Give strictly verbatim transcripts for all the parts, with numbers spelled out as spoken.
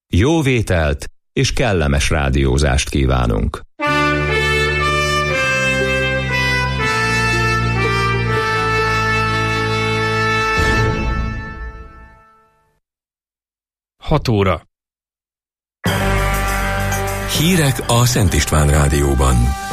Jó vételt és kellemes rádiózást kívánunk! hat óra. Hírek a Szent István Rádióban.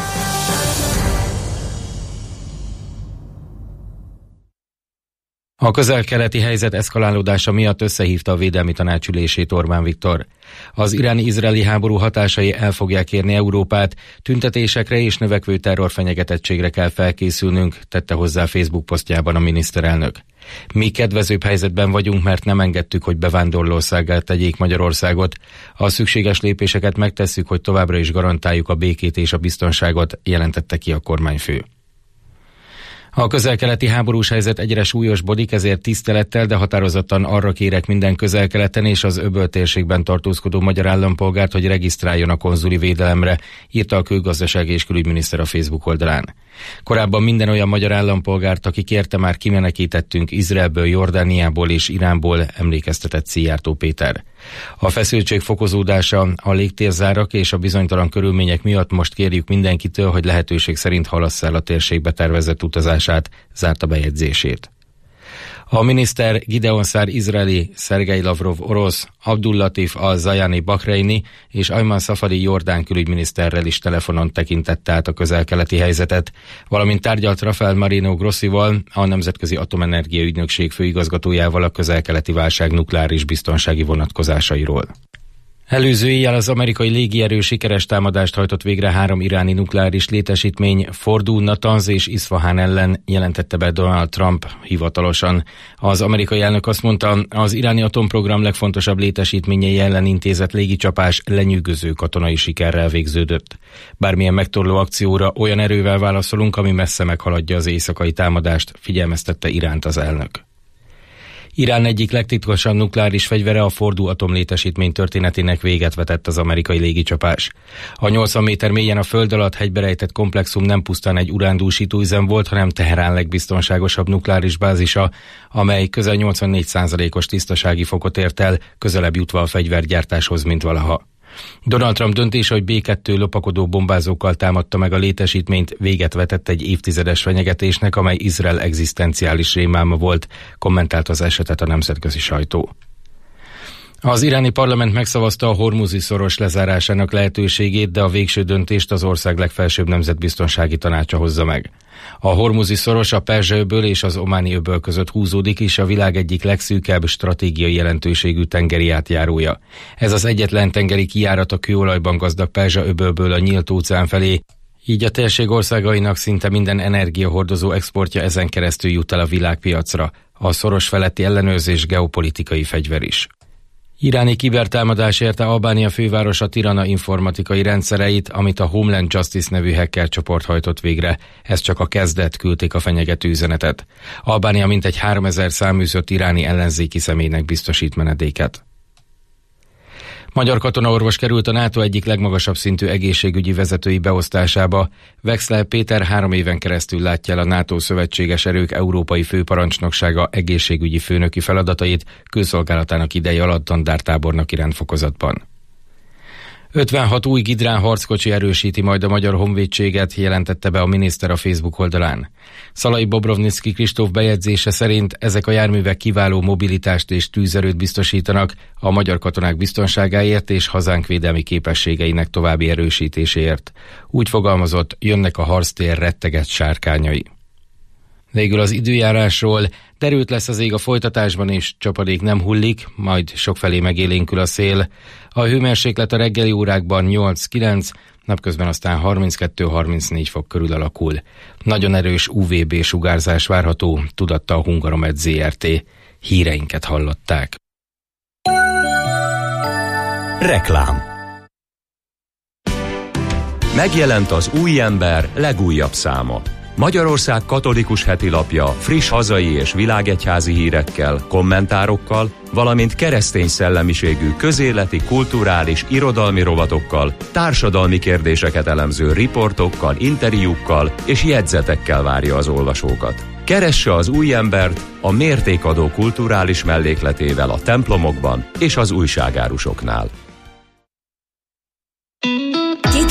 A közel-keleti helyzet eszkalálódása miatt összehívta a Védelmi Tanács ülését Orbán Viktor. Az iráni-izraeli háború hatásai el fogják érni Európát, tüntetésekre és növekvő terrorfenyegetettségre kell felkészülnünk, tette hozzá Facebook posztjában a miniszterelnök. Mi kedvezőbb helyzetben vagyunk, mert nem engedtük, hogy bevándorlóországgá tegyék Magyarországot. A szükséges lépéseket megtesszük, hogy továbbra is garantáljuk a békét és a biztonságot, jelentette ki a kormányfő. A közel-keleti háborús helyzet egyre súlyosbodik, ezért tisztelettel, de határozottan arra kérek minden közel-keleten és az öböl térségben tartózkodó magyar állampolgárt, hogy regisztráljon a konzuli védelemre, írta a külgazdasági és külügyminiszter a Facebook oldalán. Korábban minden olyan magyar állampolgárt, aki kérte, már kimenekítettünk Izraelből, Jordániából és Iránból, emlékeztetett Szijjártó Péter. A feszültség fokozódása, a légtérzárak és a bizonytalan körülmények miatt most kérjük mindenkitől, hogy lehetőség szerint halassz el a térségbe tervezett utazását, zárta bejegyzését. A miniszter Gideon Szár izraeli, Szergej Lavrov orosz, Abdullatif al-Zayani bahreini és Ayman Safadi jordán külügyminiszterrel is telefonon tekintette át a közel-keleti helyzetet, valamint tárgyalt Rafael Marino Grossival, a Nemzetközi Atomenergia Ügynökség főigazgatójával a közel-keleti válság nukleáris biztonsági vonatkozásairól. Előző éjjel az amerikai légierő sikeres támadást hajtott végre három iráni nukleáris létesítmény, Fordu, Natanz és Isfahan ellen, jelentette be Donald Trump hivatalosan. Az amerikai elnök azt mondta, az iráni atomprogram legfontosabb létesítményei ellen intézett légicsapás lenyűgöző katonai sikerrel végződött. Bármilyen megtorló akcióra olyan erővel válaszolunk, ami messze meghaladja az éjszakai támadást, figyelmeztette Iránt az elnök. Irán egyik legtitkosabb nukleáris fegyvere, a Fordu atomlétesítmény történetének véget vetett az amerikai légicsapás. A nyolcvan méter mélyen a föld alatt hegybe rejtett komplexum nem pusztán egy urándúsító üzem volt, hanem Teherán legbiztonságosabb nukleáris bázisa, amely közel nyolcvannégy százalékos tisztasági fokot ért el, közelebb jutva a fegyvergyártáshoz, mint valaha. Donald Trump döntése, hogy bé kettő lopakodó bombázókkal támadta meg a létesítményt, véget vetett egy évtizedes fenyegetésnek, amely Izrael egzisztenciális rémálma volt, kommentált az esetet a nemzetközi sajtó. Az iráni parlament megszavazta a Hormuzi szoros lezárásának lehetőségét, de a végső döntést az ország legfelsőbb nemzetbiztonsági tanácsa hozza meg. A Hormuzi szoros a Perzsa-öböl és az Ománi öböl között húzódik, és a világ egyik legszűkebb stratégiai jelentőségű tengeri átjárója. Ez az egyetlen tengeri kijárat a kőolajban gazdag Perzsa-öbölből a nyílt óceán felé, így a térség országainak szinte minden energiahordozó exportja ezen keresztül jut el a világpiacra. A szoros feletti ellenőrzés geopolitikai fegyver is. Iráni kibertámadás érte Albánia fővárosa Tirana informatikai rendszereit, amit a Homeland Justice nevű hacker csoport hajtott végre. Ez csak a kezdet, küldték a fenyegető üzenetet. Albánia mintegy háromezer száműzött iráni ellenzéki személynek biztosít menedéket. Magyar katonaorvos került a NATO egyik legmagasabb szintű egészségügyi vezetői beosztásába. Wexler Péter három éven keresztül látja el a NATO szövetséges erők európai főparancsnoksága egészségügyi főnöki feladatait külszolgálatának ideje alatt dandártábornoki rendfokozatban. ötvenhat új Gidrán harckocsi erősíti majd a magyar honvédséget, jelentette be a miniszter a Facebook oldalán. Szalai Bobrovnicki Kristóf bejegyzése szerint ezek a járművek kiváló mobilitást és tűzerőt biztosítanak a magyar katonák biztonságáért és hazánk védelmi képességeinek további erősítéséért. Úgy fogalmazott, jönnek a harctér retteget sárkányai. Végül az időjárásról: derült lesz az ég a folytatásban, és csapadék nem hullik, majd sokfelé megélénkül a szél. A hőmérséklet a reggeli órákban nyolc-kilenc, napközben aztán harminckettő-harmincnégy fok körül alakul. Nagyon erős u vé bé sugárzás várható, tudatta a Hungaromed zé er té. Híreinket hallották. Reklám. Megjelent az Új Ember legújabb száma. Magyarország katolikus hetilapja friss hazai és világegyházi hírekkel, kommentárokkal, valamint keresztény szellemiségű közéleti, kulturális, irodalmi rovatokkal, társadalmi kérdéseket elemző riportokkal, interjúkkal és jegyzetekkel várja az olvasókat. Keresse az Új Embert a mértékadó kulturális mellékletével a templomokban és az újságárusoknál.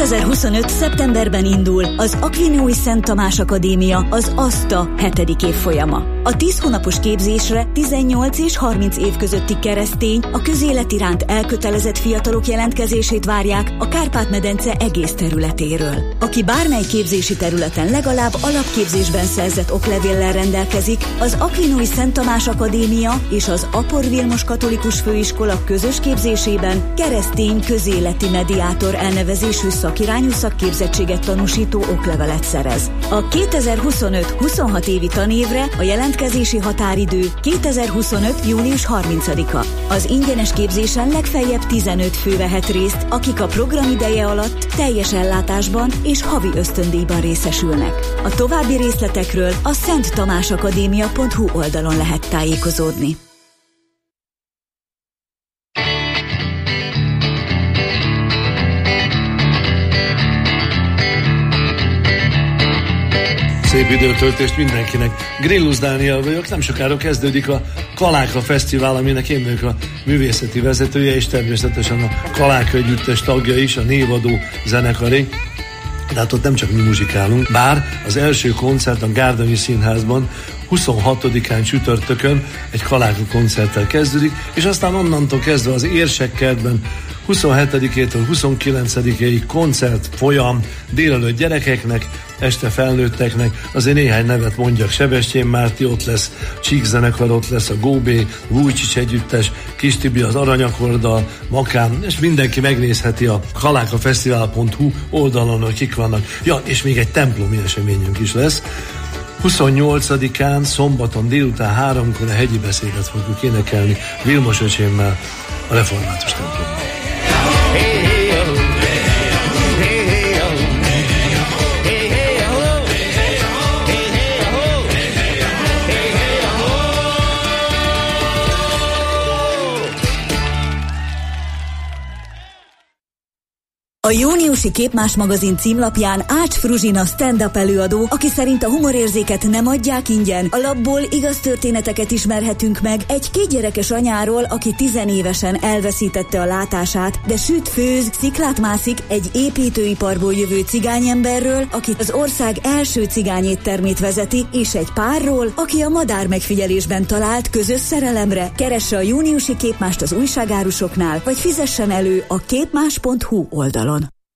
kétezer-huszonöt. szeptemberben indul az Akvinói Szent Tamás Akadémia, az ASTA hetedik évfolyama. A tíz hónapos képzésre tizennyolc és harminc év közötti keresztény, a közélet iránt elkötelezett fiatalok jelentkezését várják a Kárpát-medence egész területéről. Aki bármely képzési területen legalább alapképzésben szerzett oklevéllel rendelkezik, az Akvinói Szent Tamás Akadémia és az Apor Vilmos Katolikus Főiskola közös képzésében keresztény közéleti mediátor elnevezésű szakirányú szakképzettséget tanúsító oklevelet szerez. A kétezer-huszonöt. huszonhat évi tanévre a jelentkezési határidő kétezer-huszonöt. június harmincadika. Az ingyenes képzésen legfeljebb tizenöt fő vehet részt, akik a program ideje alatt teljes ellátásban és havi ösztöndíjban részesülnek. A további részletekről a szent tamás akadémia pont hu oldalon lehet tájékozódni. Szép időtöltést mindenkinek. Grillus Dániel vagyok, nem sokára kezdődik a Kaláka Fesztivál, aminek én vagyok a művészeti vezetője, és természetesen a Kaláka együttes tagja is, a névadó zenekaré. De hát ott nem csak mi muzsikálunk, bár az első koncert a Gárdonyi Színházban huszonhatodikán csütörtökön egy Kaláka koncerttel kezdődik, és aztán onnantól kezdve az Érsekkertben huszonhetedikétől huszonkilencedikéig koncert folyam, délelőtt gyerekeknek, este felnőtteknek, azért néhány nevet mondjak: Sebestyén Márti ott lesz, Csík zenekar ott lesz, a Góbé, Vujcsics együttes, Kis Tibi az Aranyakorddal, Makám, és mindenki megnézheti a kalákafesztivál pont hu oldalon, hogy kik vannak. Ja, és még egy templomi eseményünk is lesz. huszonnyolcadikán szombaton délután háromkor a hegyi beszédet fogjuk énekelni Vilmos öcsémmel a református templomban. A júniusi Képmás magazin címlapján Ács Fruzsina stand-up előadó, aki szerint a humorérzéket nem adják ingyen. A labból igaz történeteket ismerhetünk meg egy kétgyerekes anyáról, aki tizenévesen elveszítette a látását, de süt, főz, sziklát mászik, egy építőiparból jövő cigányemberről, aki az ország első cigányéttermét vezeti, és egy párról, aki a madár megfigyelésben talált közös szerelemre. Keresse a júniusi Képmást az újságárusoknál, vagy fizessen elő a képmás pont hu oldalon.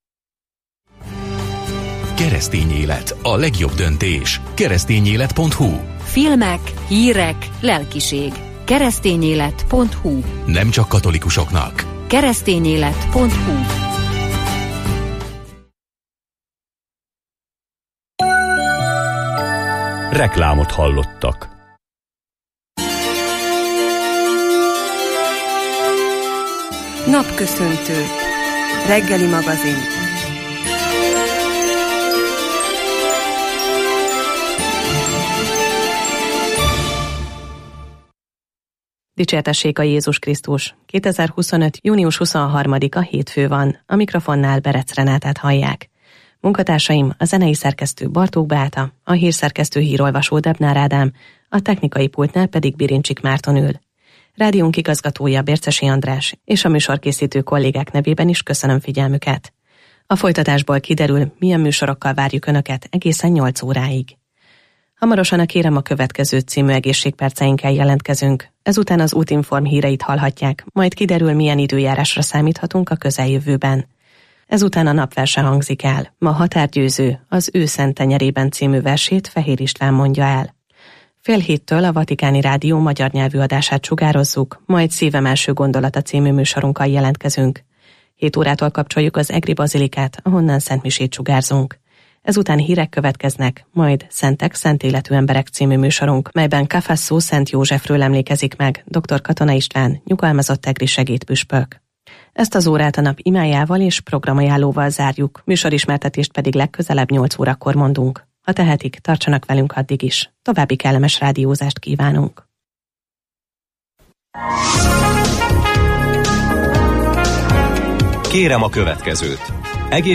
Keresztény élet, a legjobb döntés. keresztényélet pont hu. Filmek, hírek, lelkiség. keresztényélet pont hu. Nem csak katolikusoknak. keresztényélet pont hu. Reklámot hallottak. Napköszöntő. Reggeli magazin. Dicsértessék a Jézus Krisztus! kétezer-huszonöt. június huszonharmadika hétfő van, a mikrofonnál Berec Renátát hallják. Munkatársaim a zenei szerkesztő Bartók Beáta, a hírszerkesztő hírolvasó Debnár Ádám, a technikai pultnál pedig Birincsik Márton ül. Rádiónk igazgatója Bércesi András, és a műsorkészítő kollégák nevében is köszönöm figyelmüket. A folytatásból kiderül, milyen műsorokkal várjuk Önöket egészen nyolc óráig. Hamarosan a Kérem a következő című egészségperceinkkel jelentkezünk, ezután az Útinform híreit hallhatják, majd kiderül, milyen időjárásra számíthatunk a közeljövőben. Ezután a napverse hangzik el, ma Határgyőző, az Ő Szent Tenyerében című versét Fehér István mondja el. Fél héttől a Vatikáni Rádió magyar nyelvű adását sugározzuk, majd Szívem első gondolata című műsorunkkal jelentkezünk. Hét órától kapcsoljuk az Egri Bazilikát, ahonnan szentmisét sugárzunk. Ezután hírek következnek, majd Szentek, Szent Életű Emberek című műsorunk, melyben Kafasszó Szent Józsefről emlékezik meg dr. Katona István, nyugalmazott egri segédpüspök. Ezt az órát a nap imájával és programajánlóval zárjuk, műsorismertetést pedig legközelebb nyolc órakor mondunk. Ha tehetik, tartsanak velünk addig is. További kellemes rádiózást kívánunk. Kérem a következőt.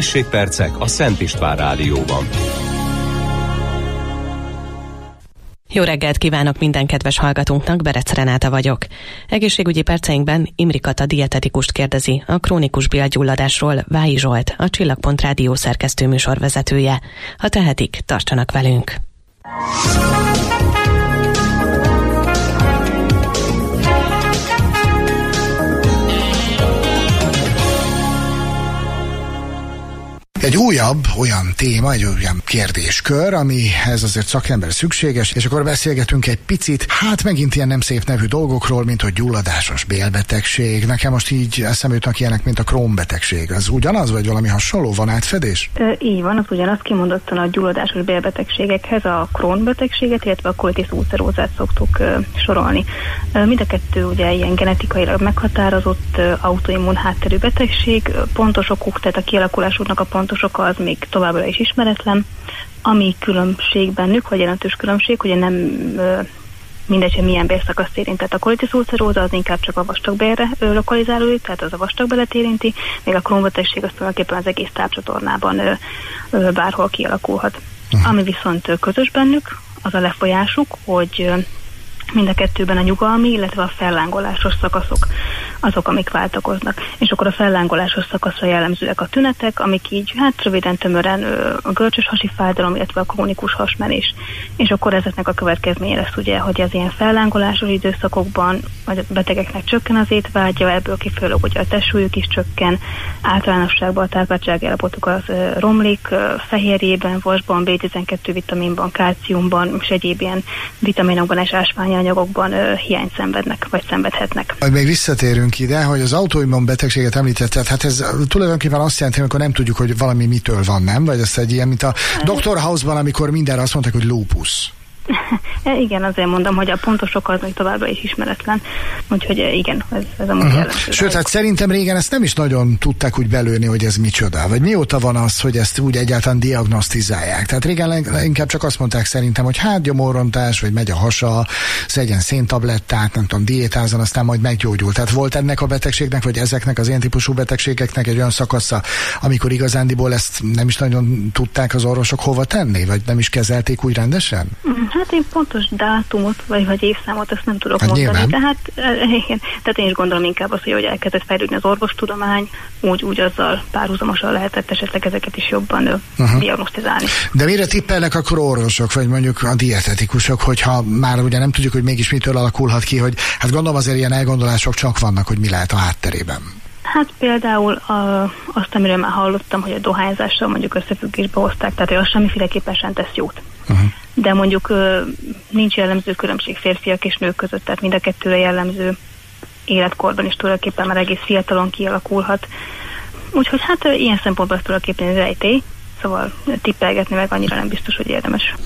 Egészségpercek a Szent István Rádióban. Jó reggelt kívánok minden kedves hallgatónknak, Berec Renáta vagyok. Egészségügyi perceinkben Imri Kata dietetikust kérdezi a krónikus bélgyulladásról Vályi Zsolt, a Csillagpont Rádió szerkesztő műsorvezetője. Ha tehetik, tartsanak velünk! Egy újabb olyan téma, egy olyan kérdéskör, amihez azért szakember szükséges, és akkor beszélgetünk egy picit, hát megint ilyen nem szép nevű dolgokról, mint hogy gyulladásos bélbetegség. Nekem most így eszembe jutnak ilyenek, mint a Crohn-betegség. Az ugyanaz, vagy valami hasonló? Van átfedés? E, így van, az ugyanaz, kimondottan a gyulladásos bélbetegségekhez a Crohn-betegséget, illetve a colitis ulcerózát szoktuk e, sorolni. E, mind a kettő ugye ilyen genetikailag meghatározott e, autoimmun hátterű betegség, pontos okuk, tehát a kialakulásuknak a pontos oka az még továbbra is ismeretlen. Ami különbség bennük, vagy jelentős különbség, hogy nem e, mindegy, hogy milyen bélszakaszt érintett. A colitis ulceróza az inkább csak a vastagbélre lokalizálódik, tehát az a vastagbelet érinti, még a Crohn-betegség az tulajdonképpen az egész tápcsatornában ö, ö, bárhol kialakulhat. Uh-huh. Ami viszont közös bennük, az a lefolyásuk, hogy mind a kettőben a nyugalmi, illetve a fellángolásos szakaszok azok, amik váltakoznak. És akkor a fellángolásos szakaszra jellemzőek a tünetek, amik így, hát röviden tömören a görcsös hasi fájdalom, illetve a krónikus hasmenés. És akkor ezeknek a következménye lesz ugye, hogy az ilyen fellángolásos időszakokban a betegeknek csökken az étvágya, ebből kifolyólag, hogy a testsúlyuk is csökken, általánosságban a tápláltsági állapotuk az romlik, fehérjében, vasban, bé tizenkettő vitaminban, kálciumban, és egyéb ilyen vitaminokban és ásványanyagokban ö, hiányt szenvednek, vagy szenvedhetnek. Majd még visszatérünk ide, hogy az autoimmun betegséget említetted, hát ez tulajdonképpen azt jelenti, amikor nem tudjuk, hogy valami mitől van, nem? Vagy ez egy ilyen, mint a doktor House-ban, amikor mindenre azt mondták, hogy lúpusz. Igen, azért mondom, hogy a pontos oka az még továbbra is ismeretlen, úgyhogy igen, ez, ez a uh-huh. Sőt, hát szerintem régen ezt nem is nagyon tudták úgy belőni, hogy ez micsoda, vagy mióta van az, hogy ezt úgy egyáltalán diagnosztizálják. Tehát régen inkább csak azt mondták szerintem, hogy hát gyomorrontás, vagy megy a hasa, szedjen széntablettát, nem tudom, diétázzon, aztán majd meggyógyul. Tehát volt ennek a betegségnek, vagy ezeknek az ilyen típusú betegségeknek egy olyan szakasza, amikor igazándiból ezt nem is nagyon tudták az orvosok hova tenni, vagy nem is kezelték úgy rendesen? Hát én pontos dátumot, vagy, vagy évszámot ezt nem tudok hát mondani. Tehát, igen, tehát én is gondolom inkább az, hogy ahogy elkezdett fejlődni az orvostudomány, úgy, úgy azzal párhuzamosan lehetett esetleg ezeket is jobban uh-huh. diagnosztizálni. De mire tippelnek akkor orvosok, vagy mondjuk a dietetikusok, hogyha már ugye nem tudjuk, hogy mégis mitől alakulhat ki, hogy hát gondolom azért ilyen elgondolások csak vannak, hogy mi lehet a hátterében. Hát például a, azt, amiről már hallottam, hogy a dohányzással mondjuk összefüggésbe hozták, tehát hogy az semmiféleképpen sem tesz jót. Uh-huh. De mondjuk nincs jellemző különbség férfiak és nők között, tehát mind a kettőre jellemző életkorban is tulajdonképpen már egész fiatalon kialakulhat. Úgyhogy hát ilyen szempontból tulajdonképpen rejtély, szóval tippelgetni meg annyira nem biztos, hogy érdemes.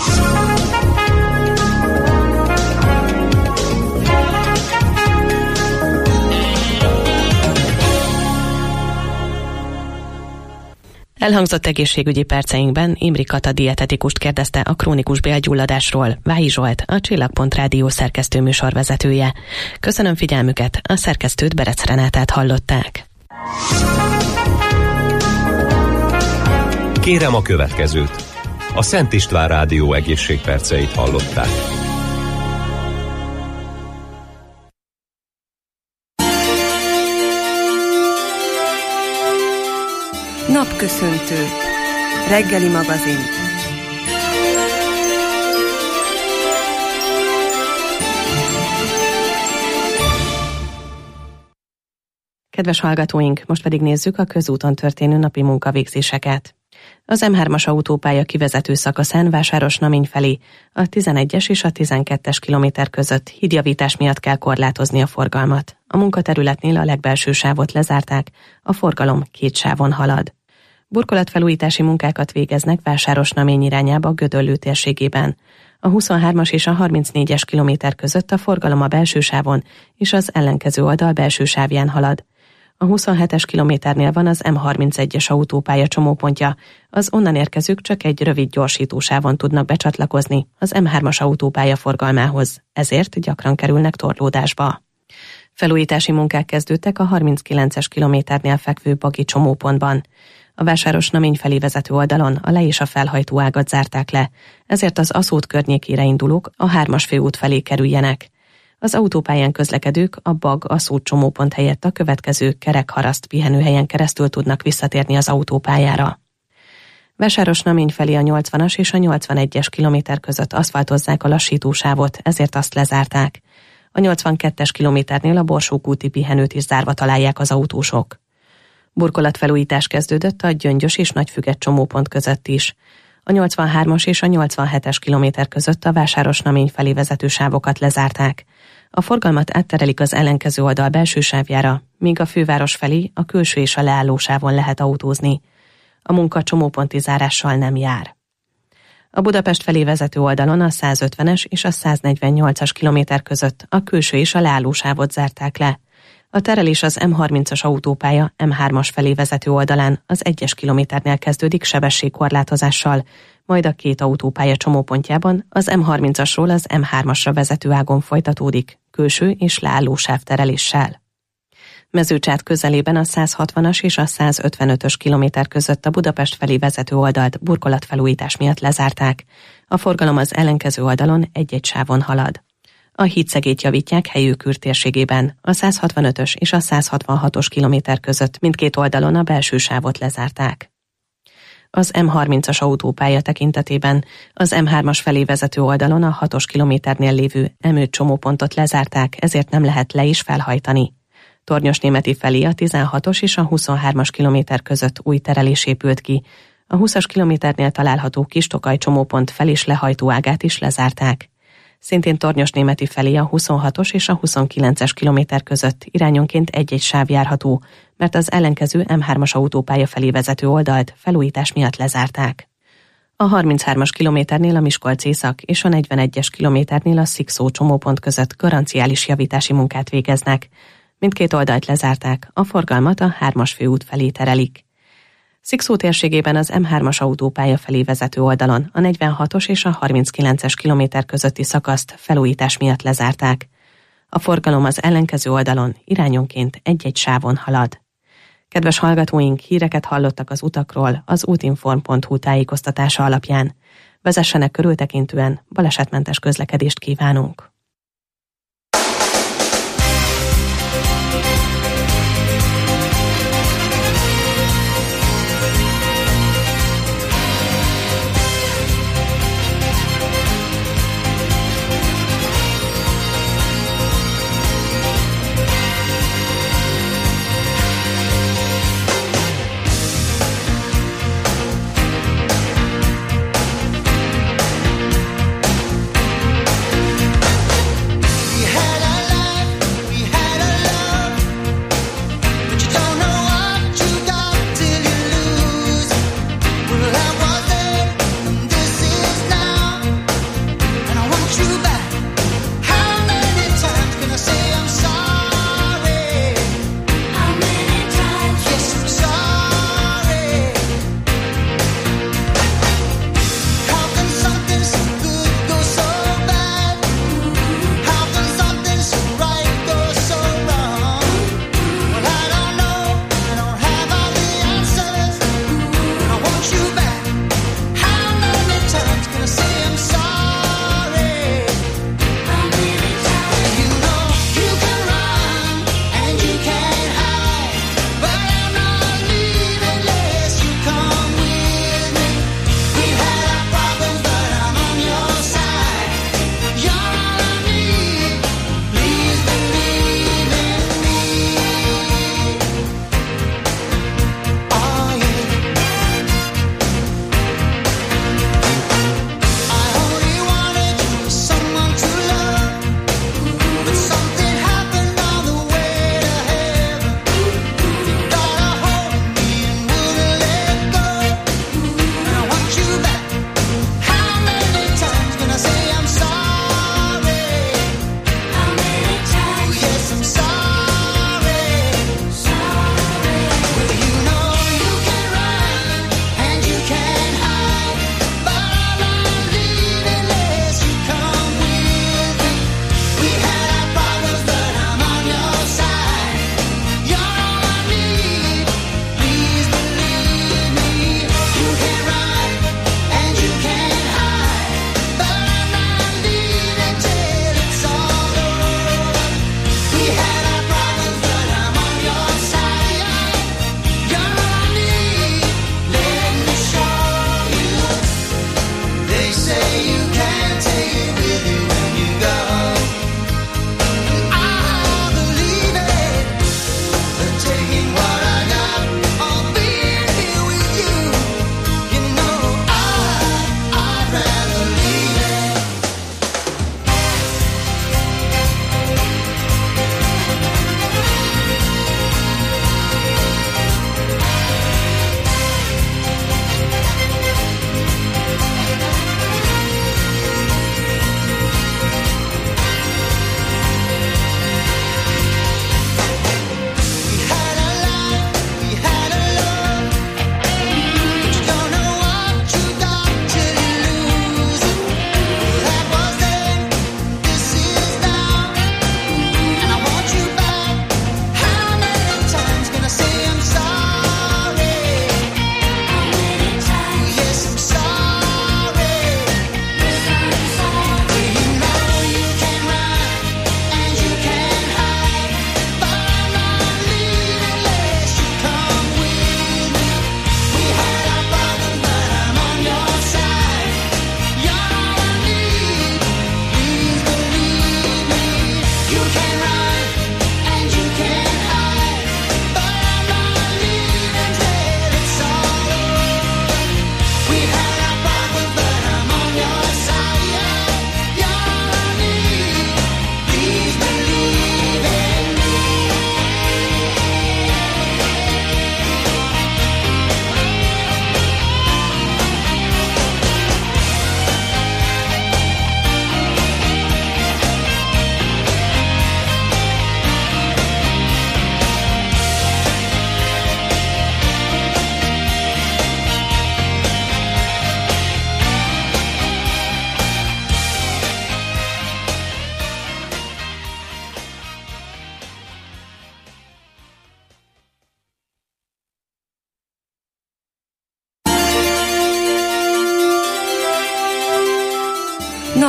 Elhangzott egészségügyi perceinkben Imri Kata dietetikust kérdezte a krónikus bélgyulladásról Vályi Zsolt, a Csillagpont Rádió szerkesztő műsorvezetője. Köszönöm figyelmüket, a szerkesztőt, Berec Renátát hallották. Kérem a következőt. A Szent István Rádió egészségperceit hallották. Napköszöntő. Reggeli magazin. Kedves hallgatóink, most pedig nézzük a közúton történő napi munkavégzéseket. Az em hármas autópálya kivezető szakaszán Vásáros-Namény felé a tizenegyes és a tizenkettes kilométer között hídjavítás miatt kell korlátozni a forgalmat. A munkaterületnél a legbelső sávot lezárták, a forgalom két sávon halad. Burkolatfelújítási munkákat végeznek Vásáros-Namény irányába Gödöllő térségében. A huszonhármas és a harmincnégyes kilométer között a forgalom a belső sávon és az ellenkező oldal belső sávján halad. A huszonhetes kilométernél van az em harmincegyes autópálya csomópontja, az onnan érkezők csak egy rövid gyorsítósávon tudnak becsatlakozni az em hármas autópálya forgalmához, ezért gyakran kerülnek torlódásba. Felújítási munkák kezdődtek a harminckilences kilométernél fekvő Bagi csomópontban. A Vásáros-Namény felé vezető oldalon a le- és a felhajtó ágat zárták le, ezért az Aszód környékére indulók a hármas főút felé kerüljenek. Az autópályán közlekedők a Bag-Aszód csomópont helyett a következő Kerekharaszt pihenőhelyen keresztül tudnak visszatérni az autópályára. Vásáros-Namény felé a nyolcvanas és a nyolcvanegyes kilométer között aszfaltozzák a lassítósávot, ezért azt lezárták. A nyolcvankettes kilométernél a Borsókúti pihenőt is zárva találják az autósok. Burkolatfelújítás kezdődött a Gyöngyös és Nagyfüget csomópont között is. A nyolcvanhármas és a nyolcvanhetes kilométer között a Vásáros-Namény felé vezető sávokat lezárták. A forgalmat átterelik az ellenkező oldal belső sávjára, míg a főváros felé a külső és a leálló sávon lehet autózni. A munka csomóponti zárással nem jár. A Budapest felé vezető oldalon a százötvenes és a száznegyvennyolcas kilométer között a külső és a leálló sávot zárták le. A terelés az M harmincas autópálya M hármas felé vezető oldalán az egyes kilométernél kezdődik sebességkorlátozással, majd a két autópálya csomópontjában az M harmincasról az M hármasra vezető ágon folytatódik, külső és leálló sávtereléssel. Mezőcsát közelében a százhatvanas és a százötvenötös kilométer között a Budapest felé vezető oldalt burkolatfelújítás miatt lezárták. A forgalom az ellenkező oldalon egy-egy sávon halad. A hídszegét javítják Helyőkür térségében, a százhatvanötös és a százhatvanhatos kilométer között mindkét oldalon a belső sávot lezárták. Az M harmincas autópálya tekintetében az M hármas felé vezető oldalon a hatos kilométernél lévő M öt csomópontot lezárták, ezért nem lehet le is felhajtani. Tornyosnémeti felé a tizenhatos és a huszonhármas kilométer között új terelés épült ki. A húszas kilométernél található Kis-Tokaj csomópont fel- és lehajtó ágát is lezárták. Szintén Tornyosnémeti felé a huszonhatos és a huszonkilences kilométer között irányonként egy-egy sáv járható, mert az ellenkező M hármas autópálya felé vezető oldalt felújítás miatt lezárták. A harminchármas kilométernél a Miskolc-Észak és a negyvenegyes kilométernél a Szikszó csomópont között garanciális javítási munkát végeznek. Mindkét oldalt lezárták, a forgalmat a hármas főút felé terelik. Szikszó térségében az M hármas autópálya felé vezető oldalon a negyvenhatos és a harminckilences kilométer közötti szakaszt felújítás miatt lezárták. A forgalom az ellenkező oldalon irányonként egy-egy sávon halad. Kedves hallgatóink, híreket hallottak az utakról az útinform pont hu tájékoztatása alapján. Vezessenek körültekintően, balesetmentes közlekedést kívánunk!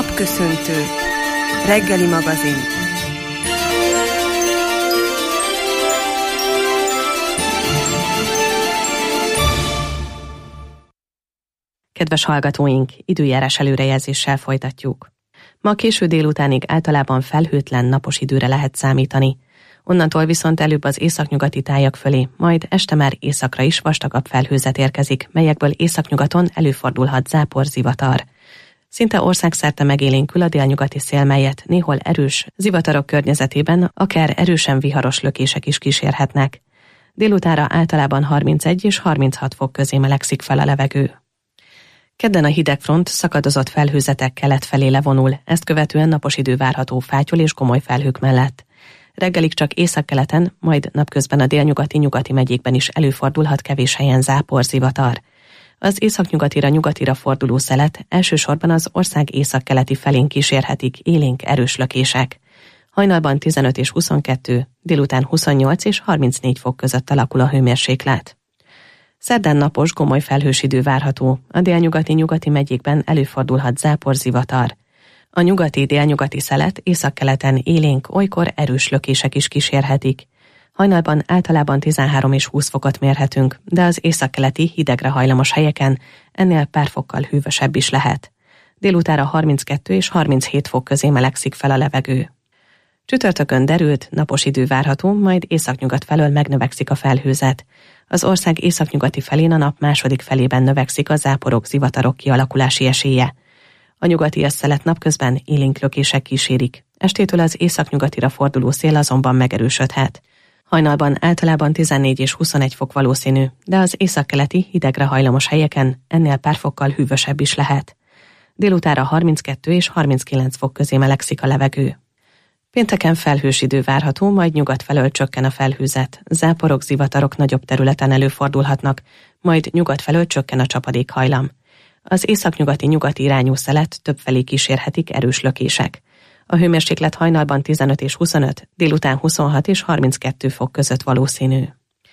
Napköszöntő. Reggeli magazin. Kedves hallgatóink, időjárás előrejelzéssel folytatjuk. Ma késő délutánig általában felhőtlen, napos időre lehet számítani. Onnantól viszont előbb az északnyugati tájak fölé, majd este már északra is vastagabb felhőzet érkezik, melyekből északnyugaton előfordulhat zápor, zivatar. Szinte országszerte megélénkül a délnyugati szél, melyet néhol erős zivatarok környezetében akár erősen viharos lökések is kísérhetnek. Délutánra általában harmincegy és harminchat fok közé melegszik fel a levegő. Kedden a hidegfront szakadozott felhőzetek kelet felé levonul, ezt követően napos idő várható fátyol és komoly felhők mellett. Reggelig csak északkeleten, majd napközben a délnyugati-nyugati megyékben is előfordulhat kevés helyen zápor, zivatar. Az északnyugatira nyugatira forduló szelet elsősorban az ország északkeleti felén kísérhetik élénk erős lökések. Hajnalban tizenöt és huszonkettő, délután huszonnyolc és harmincnégy fok között alakul a hőmérséklet. Szerdán napos, gomoly felhős idő várható, a délnyugati-nyugati megyékben előfordulhat zápor, zivatar. A nyugati-délnyugati szelet északkeleten élénk, olykor erős lökések is kísérhetik. Hajnalban általában tizenhárom és húsz fokot mérhetünk, de az északkeleti hidegre hajlamos helyeken ennél pár fokkal hűvösebb is lehet. Délutára harminckettő és harminchét fok közé melegszik fel a levegő. Csütörtökön derült, napos idő várható, majd északnyugat felől megnövekszik a felhőzet. Az ország északnyugati felén a nap második felében növekszik a záporok, zivatarok kialakulási esélye. A nyugati szelet napközben élénk lökések kísérik. Estétől az északnyugatira forduló szél azonban megerősödhet. Hajnalban általában tizennégy és huszonegy fok valószínű, de az északkeleti hidegre hajlamos helyeken ennél pár fokkal hűvösebb is lehet. Délutára harminckettő és harminckilenc fok közé melegszik a levegő. Pénteken felhős idő várható, majd nyugat felől csökken a felhőzet. Záporok, zivatarok nagyobb területen előfordulhatnak, majd nyugat felől csökken a csapadékhajlam. Az északnyugati-nyugati irányú szelet többfelé kísérhetik erős lökések. A hőmérséklet hajnalban tizenöt és huszonöt, délután huszonhat és harminckettő fok között valószínű.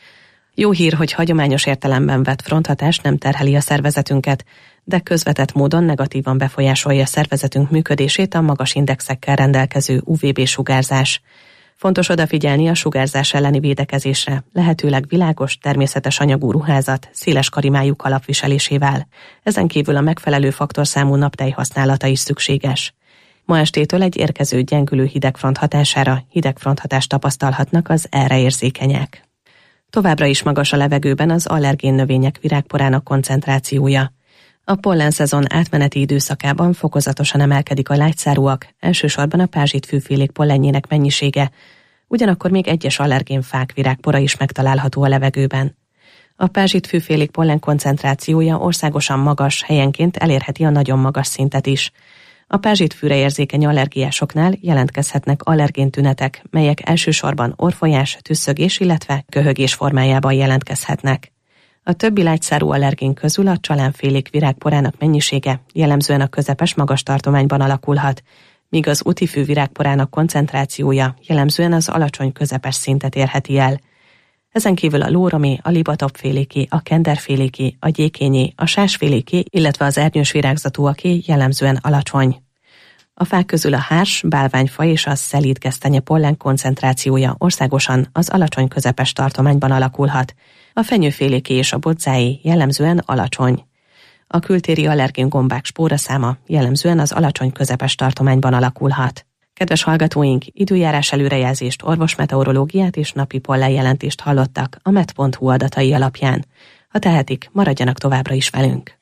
Jó hír, hogy hagyományos értelemben vett fronthatás nem terheli a szervezetünket, de közvetett módon negatívan befolyásolja szervezetünk működését a magas indexekkel rendelkező u vé bé-sugárzás. Fontos odafigyelni a sugárzás elleni védekezésre, lehetőleg világos, természetes anyagú ruházat, széles karimájú kalapviselésével. Ezen kívül a megfelelő faktorszámú naptej használata is szükséges. Ma estétől egy érkező gyengülő hidegfront hatására hidegfronthatást tapasztalhatnak az erre érzékenyek. Továbbra is magas a levegőben az allergén növények virágporának koncentrációja. A pollenszezon átmeneti időszakában fokozatosan emelkedik a lágyszárúak, elsősorban a pázsitfűfélék pollenjének mennyisége, ugyanakkor még egyes allergénfák virágpora is megtalálható a levegőben. A pázsitfűfélék pollen koncentrációja országosan magas, helyenként elérheti a nagyon magas szintet is. A pázsitfűre érzékeny allergiásoknál jelentkezhetnek allergén tünetek, melyek elsősorban orrfolyás, tüsszögés, illetve köhögés formájában jelentkezhetnek. A többi lágyszárú allergén közül a csalánfélék virágporának mennyisége jellemzően a közepes magas tartományban alakulhat, míg az útifű virágporának koncentrációja jellemzően az alacsony közepes szintet érheti el. Ezen kívül a lóromé, a libatopféléké, a kenderféléké, a gyékényé, a sásféléké, illetve az ernyős virágzatúaké jellemzően alacsony. A fák közül a hárs, bálványfa és a szelídgesztenye pollen koncentrációja országosan az alacsony közepes tartományban alakulhat. A fenyőféléké és a bodzáé jellemzően alacsony. A kültéri allergén gombák spóraszáma jellemzően az alacsony közepes tartományban alakulhat. Kedves hallgatóink, időjárás előrejelzést, orvosmeteorológiát és napi pollenjelentést hallottak a met pont hu adatai alapján. Ha tehetik, maradjanak továbbra is velünk.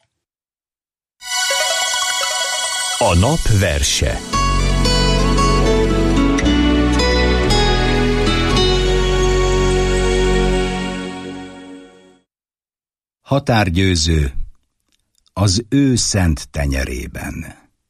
A nap verse. Határgyőző az ő szent tenyerében.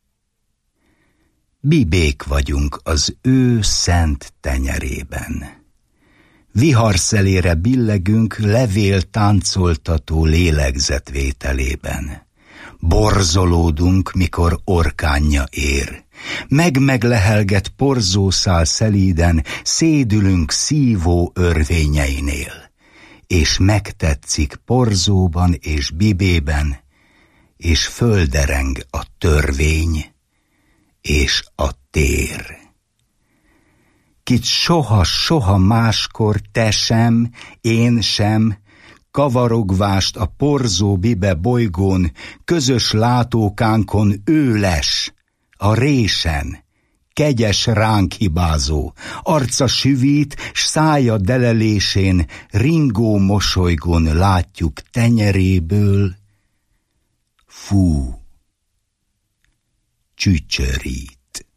Bibék vagyunk az ő szent tenyerében. Viharszelére billegünk levél táncoltató lélegzetvételében. Borzolódunk, mikor orkánja ér. Meg-meglehelget porzószál szelíden, szédülünk szívó örvényeinél. És megtetszik porzóban és bibében, és földereng a törvény, és a tér. Kit soha-soha máskor te sem, én sem, kavarogvást a porzó bibe bolygón, közös látókánkon őles, a résen, kegyes ránk hibázó, arca süvít, s szája delelésén, ringó mosolygon látjuk tenyeréből, fú, csücsörít.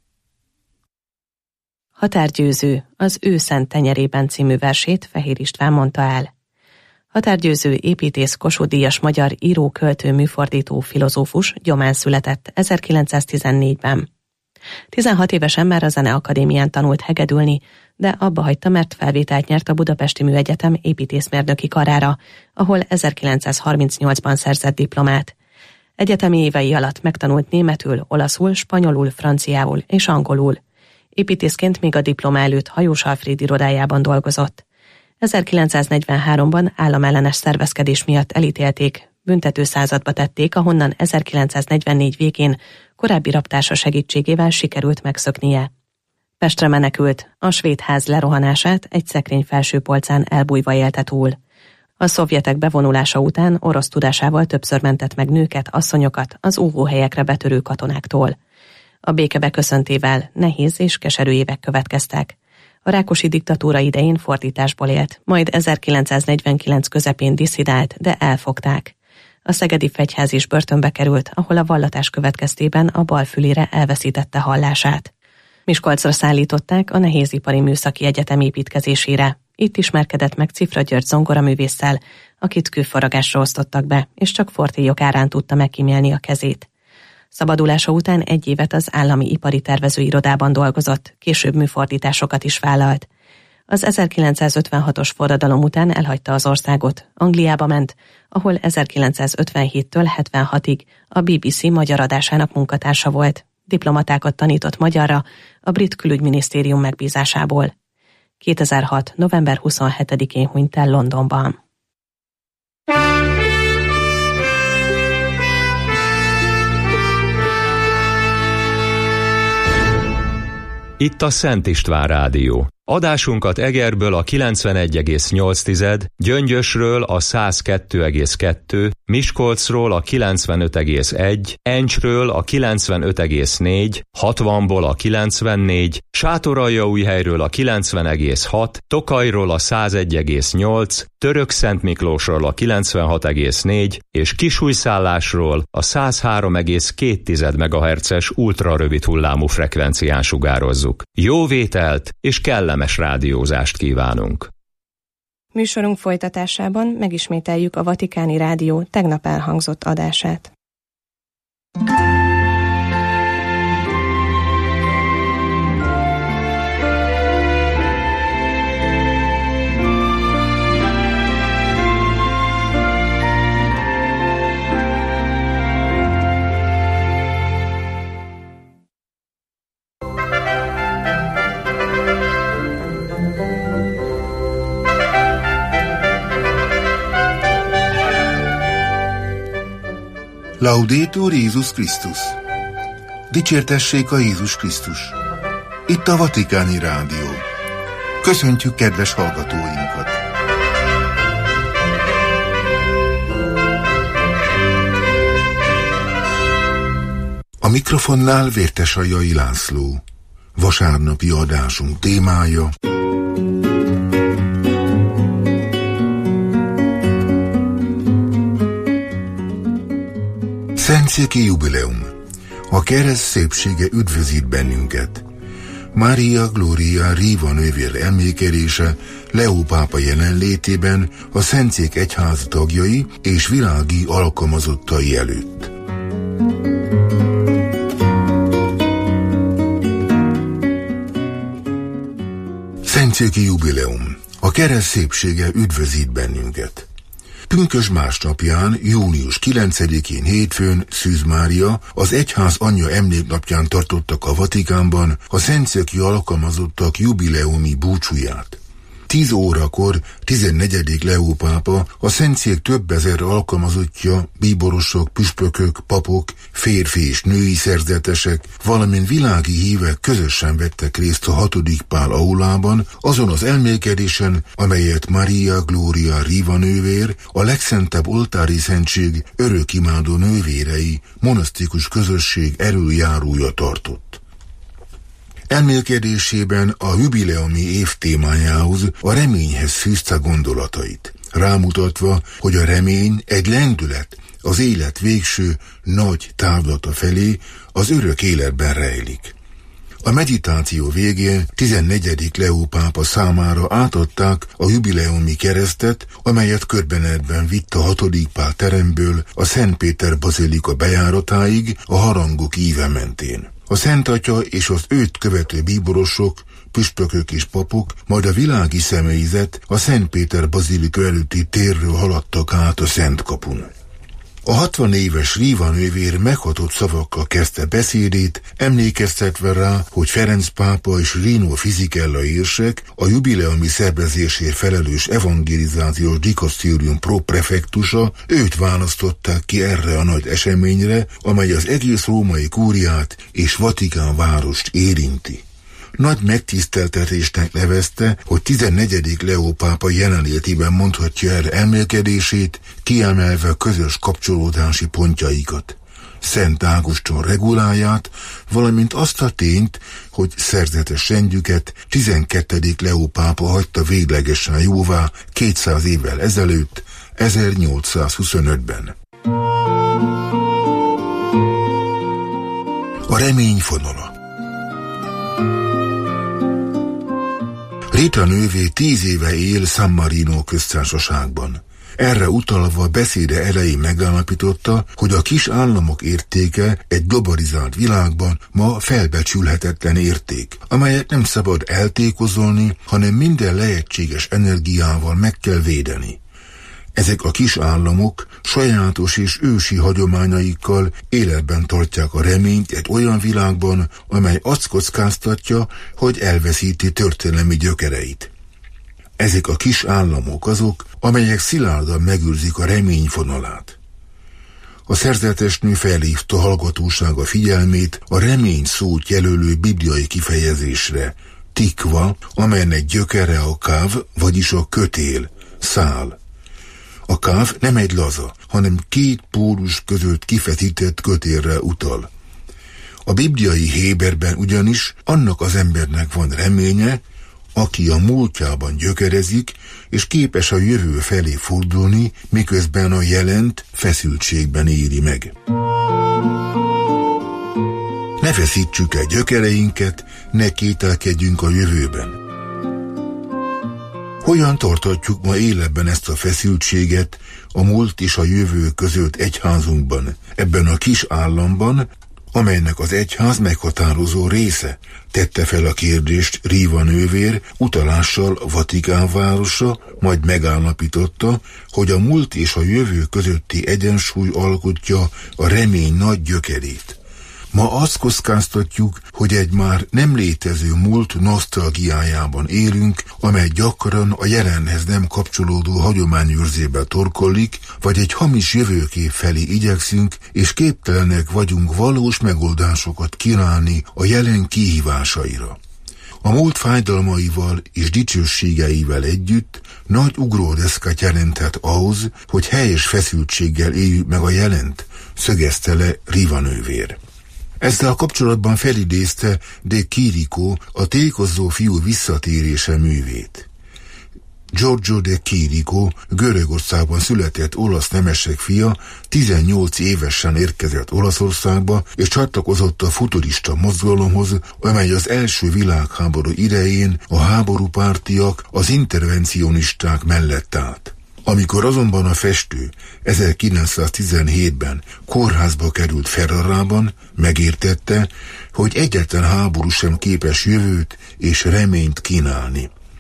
Határgyőző, az Ő szent tenyerében című versét Fehér István mondta el. Határgyőző építész, Kossuth-díjas magyar író, költő, műfordító, filozófus Gyomán született ezerkilencszáztizennégyben. tizenhat évesen már a Zeneakadémián tanult hegedülni, de abba hagyta, mert felvételt nyert a Budapesti Műegyetem építészmérnöki karára, ahol ezerkilencszázharmincnyolcban szerzett diplomát. Egyetemi évei alatt megtanult németül, olaszul, spanyolul, franciául és angolul. Építészként még a diploma előtt Hajós Alfréd irodájában dolgozott. ezerkilencszáznegyvenháromban államellenes szervezkedés miatt elítélték, büntetőszázadba tették, ahonnan ezerkilencszáznegyvennégy végén korábbi raptársa segítségével sikerült megszöknie. Pestre menekült, a Svédház lerohanását egy szekrény felső polcán elbújva élte túl. A szovjetek bevonulása után orosz tudásával többször mentett meg nőket, asszonyokat az óvóhelyekre betörő katonáktól. A béke beköszöntével nehéz és keserű évek következtek. A Rákosi diktatúra idején fordításból élt, majd ezerkilencszáznegyvenkilenc közepén disszidált, de elfogták. A szegedi Fegyház is börtönbe került, ahol a vallatás következtében a bal fülére elveszítette hallását. Miskolcra szállították a Nehézipari Műszaki Egyetem építkezésére. Itt ismerkedett meg Cifra György zongoraművésszel, akit kőfaragásra osztottak be, és csak fortélyok árán tudta megkímélni a kezét. Szabadulása után egy évet az Állami Ipari Tervezőirodában dolgozott, később műfordításokat is vállalt. Az ezerkilencszázötvenhatos forradalom után elhagyta az országot, Angliába ment, ahol ezerkilencszázötvenhéttől hetvenhatig a bé bé cé magyar adásának munkatársa volt. Diplomatákat tanított magyarra a brit külügyminisztérium megbízásából. kétezer-hat. november huszonhetedikén hunyt el Londonban. Itt a Szent István Rádió. Adásunkat Egerből a kilencvenegy egész nyolc, Gyöngyösről a száz kettő egész kettő, Miskolcról a kilencvenöt egész egy, Encsről a kilencvenöt egész négy, hatvanból a kilencvennégy, Sátoraljaújhelyről a kilencven egész hat, Tokajról a száz egy egész nyolc, Törökszentmiklósról a kilencvenhat egész négy és Kisújszállásról a száz három egész két megahertzes ultrarövid hullámú frekvencián sugározzuk. Jó vételt és kellemes rádiózást kívánunk! Műsorunk folytatásában megismételjük a Vatikáni Rádió tegnap elhangzott adását. Laudetur Jézus Krisztus! Dicsértessék a Jézus Krisztus! Itt a Vatikáni Rádió. Köszöntjük kedves hallgatóinkat! A mikrofonnál Vértesajai László. Vasárnapi adásunk témája: Szentszéki jubileum. A kereszt szépsége üdvözít bennünket. Mária Gloria Riva nővér emlékelése Leó pápa jelenlétében a Szentszék egyház tagjai és világi alkalmazottai előtt. Szentszéki jubileum. A kereszt szépsége üdvözít bennünket. Pünkösd másnapján, június kilencedikén hétfőn Szűz Mária, az egyház anyja emléknapján tartottak a Vatikánban a szentszéki alkalmazottak jubileumi búcsúját. tíz órakor tizennegyedik Leó pápa a szentszék több ezer alkalmazottja, bíborosok, püspökök, papok, férfi és női szerzetesek, valamint világi hívek közösen vettek részt a hatodik Pál aulában, azon az elmélkedésen, amelyet Maria Gloria Riva nővér, a legszentebb oltári szentség örökimádó nővérei, monasztikus közösség erőjárója tartott. Elmélkedésében a jubileumi év témájához, a reményhez fűzte gondolatait, rámutatva, hogy a remény egy lendület az élet végső nagy távlata felé, az örök életben rejlik. A meditáció végén tizennegyedik Leó pápa számára átadták a jubileumi keresztet, amelyet körbenetben vitt a hatodik Pál teremből a Szent Péter bazilika bejáratáig a harangok íve mentén. A Szent Atya és az őt követő bíborosok, püspökök és papok, majd a világi személyzet a Szent Péter bazilika előtti térről haladtak át a Szent kapun. A hatvan éves Riva nővér meghatott szavakkal kezdte beszédét, emlékeztetve rá, hogy Ferenc pápa és Rino Fisichella érsek, a jubileumi szervezésért felelős evangelizációs dikasztérium proprefektusa, őt választották ki erre a nagy eseményre, amely az egész római kúriát és Vatikán várost érinti. Nagy megtiszteltetésnek nevezte, hogy tizennegyedik Leó pápa jelenlétében mondhatja el elmélkedését, kiemelve a közös kapcsolódási pontjaikat. Szent Ágoston reguláját, valamint azt a tényt, hogy szerzetes rendjüket tizenkettedik Leó pápa hagyta véglegesen jóvá kétszáz évvel ezelőtt, ezernyolcszázhuszonötben. A remény fonala. Rita nővé tíz éve él San Marino köztársaságban. Erre utalva beszéde elején megállapította, hogy a kis államok értéke egy globalizált világban ma felbecsülhetetlen érték, amelyet nem szabad eltékozolni, hanem minden lehetséges energiával meg kell védeni. Ezek a kis államok sajátos és ősi hagyományaikkal életben tartják a reményt egy olyan világban, amely azt kockáztatja, hogy elveszíti történelmi gyökereit. Ezek a kis államok azok, amelyek szilárdan megőrzik a remény fonalát. A szerzetesnő felhívta hallgatósága figyelmét a remény szót jelölő bibliai kifejezésre, tikva, amelynek gyökere a káv, vagyis a kötél, szál. A káv nem egy laza, hanem két pólus között kifeszített kötélre utal. A bibliai Héberben ugyanis annak az embernek van reménye, aki a múltjában gyökerezik, és képes a jövő felé fordulni, miközben a jelent feszültségben éri meg. Ne feszítsük el gyökereinket, ne kételkedjünk a jövőben. Hogyan tarthatjuk ma életben ezt a feszültséget a múlt és a jövő között egyházunkban, ebben a kis államban, amelynek az egyház meghatározó része? Tette fel a kérdést Riva nővér utalással Vatikán városa, majd megállapította, hogy a múlt és a jövő közötti egyensúly alkotja a remény nagy gyökerét. Ma azt kockáztatjuk, hogy egy már nem létező múlt nosztalgiájában élünk, amely gyakran a jelenhez nem kapcsolódó hagyományőrzébe torkollik, vagy egy hamis jövőkép felé igyekszünk, és képtelenek vagyunk valós megoldásokat kínálni a jelen kihívásaira. A múlt fájdalmaival és dicsőségeivel együtt nagy ugródeszkát jelenthet ahhoz, hogy helyes feszültséggel éljük meg a jelent, szögezte le Riva nővér. Ezzel kapcsolatban felidézte de Chirico, a Tékozó fiú visszatérése művét. Giorgio de Chirico, Görögországban született olasz nemesek fia, tizennyolc évesen érkezett Olaszországba, és csatlakozott a futurista mozgalomhoz, amely az első világháború idején a háborúpártiak, az intervencionisták mellett állt. Amikor azonban a festő ezerkilencszáztizenhétben kórházba került Ferrarában, megértette, hogy egyetlen háború sem képes jövőt és reményt kínálni.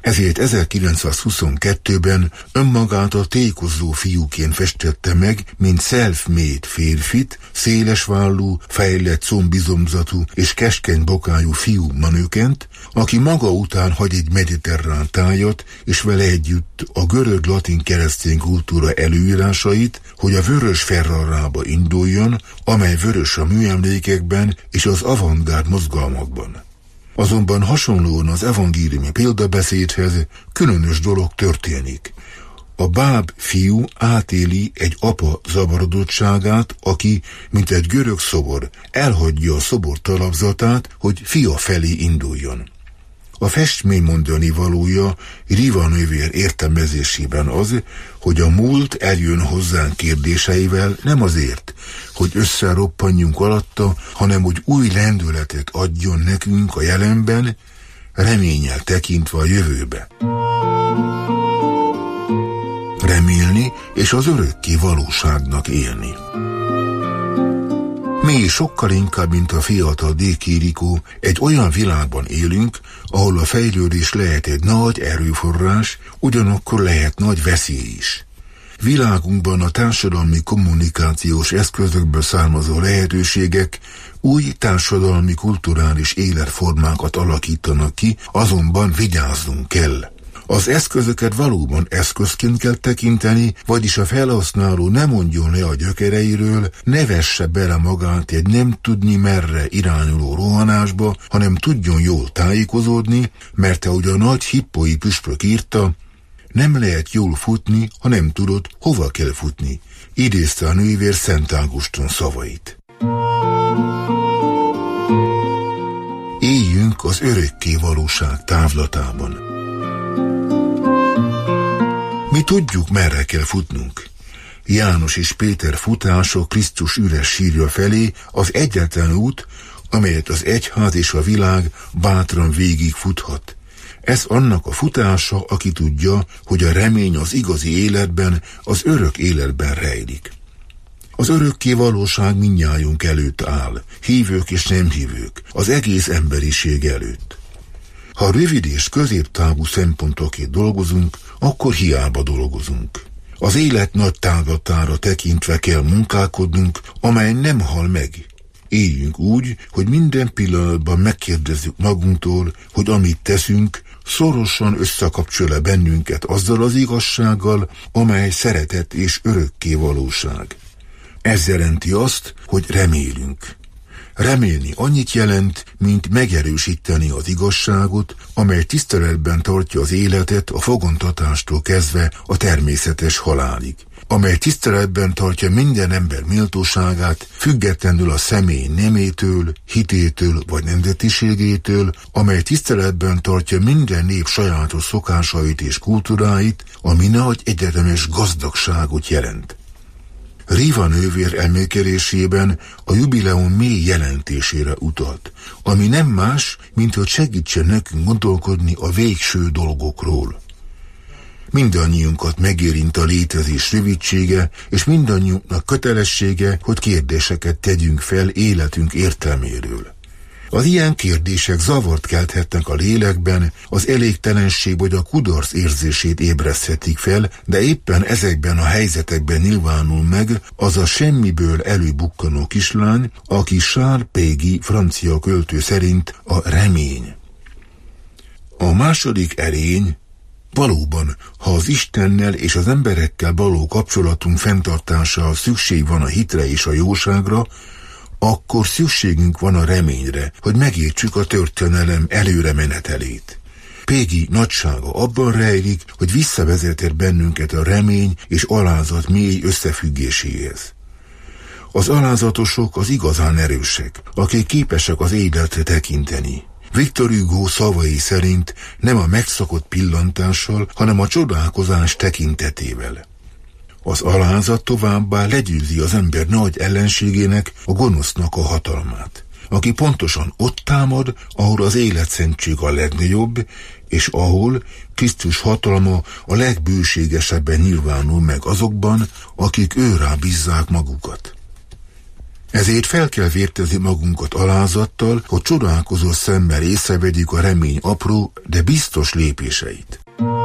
ezért ezerkilencszázhuszonkettőben önmagát a tékozó fiúként festette meg, mint self-made férfit, szélesvállú, fejlett combizomzatú és keskeny bokájú fiú manőkent, aki maga után hagy egy mediterrán tájat, és vele együtt a görög-latin keresztény kultúra előírásait, hogy a vörös Ferrarába induljon, amely vörös a műemlékekben és az avantgárd mozgalmakban. Azonban hasonlóan az evangéliumi példabeszédhez különös dolog történik. A báb fiú átéli egy apa zavarodottságát, aki, mint egy görög szobor, elhagyja a szobor talapzatát, hogy fia felé induljon. A festmény mondani valója Riva nővér értelmezésében az, hogy a múlt eljön hozzánk kérdéseivel nem azért, hogy összeroppanjunk alatta, hanem hogy új lendületet adjon nekünk a jelenben, reménnyel tekintve a jövőbe. Remélni és az örökké valóságnak élni. Mi sokkal inkább, mint a fiatal D. Chirico, egy olyan világban élünk, ahol a fejlődés lehet egy nagy erőforrás, ugyanakkor lehet nagy veszély is. Világunkban a társadalmi kommunikációs eszközökből származó lehetőségek új társadalmi kulturális életformákat alakítanak ki, azonban vigyáznunk kell. Az eszközöket valóban eszközként kell tekinteni, vagyis a felhasználó ne mondjon le a gyökereiről, ne vesse bele magát egy nem tudni merre irányuló rohanásba, hanem tudjon jól tájékozódni, mert ahogy a nagy hippói püspök írta, nem lehet jól futni, ha nem tudod, hova kell futni. Idézte a nővér Szent Ágoston szavait. Éljünk az örökké valóság távlatában. Mi tudjuk, merre kell futnunk. János és Péter futása Krisztus üres sírja felé az egyetlen út, amelyet az egyház és a világ bátran végig futhat. Ez annak a futása, aki tudja, hogy a remény az igazi életben, az örök életben rejlik. Az örökké valóság mindnyájunk előtt áll, hívők és nem hívők, az egész emberiség előtt. Ha rövid és középtávú szempontokért dolgozunk, akkor hiába dolgozunk. Az élet nagy távlatára tekintve kell munkálkodnunk, amely nem hal meg. Éljünk úgy, hogy minden pillanatban megkérdezzük magunktól, hogy amit teszünk, szorosan összekapcsol-e bennünket azzal az igazsággal, amely szeretet és örökké valóság. Ez jelenti azt, hogy remélünk. Remélni annyit jelent, mint megerősíteni az igazságot, amely tiszteletben tartja az életet a fogantatástól kezdve a természetes halálig, amely tiszteletben tartja minden ember méltóságát, függetlenül a személy nemétől, hitétől vagy nemzetiségétől, amely tiszteletben tartja minden nép sajátos szokásait és kultúráit, ami nagy egyetemes gazdagságot jelent. Riva nővér emlékelésében a jubileum mély jelentésére utalt, ami nem más, mint hogy segítsen nekünk gondolkodni a végső dolgokról. Mindannyiunkat megérint a létezés rövidsége, és mindannyiunknak kötelessége, hogy kérdéseket tegyünk fel életünk értelméről. Az ilyen kérdések zavart kelthetnek a lélekben, az elégtelenség vagy a kudarc érzését ébreszthetik fel, de éppen ezekben a helyzetekben nyilvánul meg az a semmiből előbukkanó kislány, aki Charles Péguy francia költő szerint a remény. A második erény, valóban, ha az Istennel és az emberekkel való kapcsolatunk fenntartására szükség van a hitre és a jóságra, akkor szükségünk van a reményre, hogy megértsük a történelem előre menetelét. Péguy nagysága abban rejlik, hogy visszavezetett bennünket a remény és alázat mély összefüggéséhez. Az alázatosok az igazán erősek, akik képesek az életre tekinteni. Victor Hugo szavai szerint nem a megszokott pillantással, hanem a csodálkozás tekintetével. Az alázat továbbá legyőzi az ember nagy ellenségének, a gonosznak a hatalmát, aki pontosan ott támad, ahol az életszentség a legnagyobb, és ahol Krisztus hatalma a legbőségesebben nyilvánul meg azokban, akik őrá bízzák magukat. Ezért fel kell vértezni magunkat alázattal, hogy csodálkozó szemmel észrevegyük a remény apró, de biztos lépéseit.